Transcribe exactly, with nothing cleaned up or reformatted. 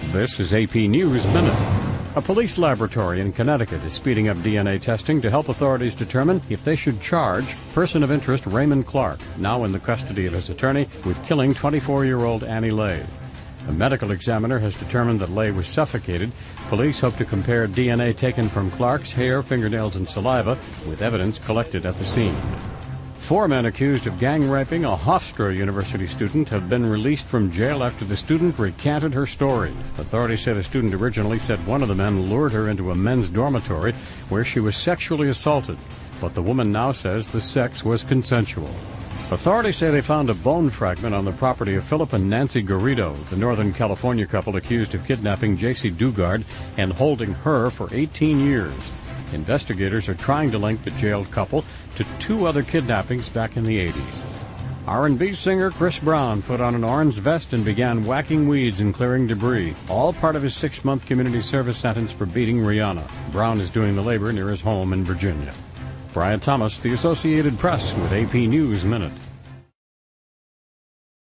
This is A P News Minute. A police laboratory in Connecticut is speeding up D N A testing to help authorities determine if they should charge person of interest Raymond Clark, now in the custody of his attorney, with killing twenty-four-year-old Annie Lay. A medical examiner has determined that Lay was suffocated. Police hope to compare D N A taken from Clark's hair, fingernails, and saliva with evidence collected at the scene. Four men accused of gang raping a Hofstra University student have been released from jail after the student recanted her story. Authorities say the student originally said one of the men lured her into a men's dormitory where she was sexually assaulted, but the woman now says the sex was consensual. Authorities say they found a bone fragment on the property of Philip and Nancy Garrido, the Northern California couple accused of kidnapping J C Dugard and holding her for eighteen years. Investigators are trying to link the jailed couple to two other kidnappings back in the eighties. R and B singer Chris Brown put on an orange vest and began whacking weeds and clearing debris, all part of his six-month community service sentence for beating Rihanna. Brown is doing the labor near his home in Virginia. Brian Thomas, The Associated Press, with A P News Minute.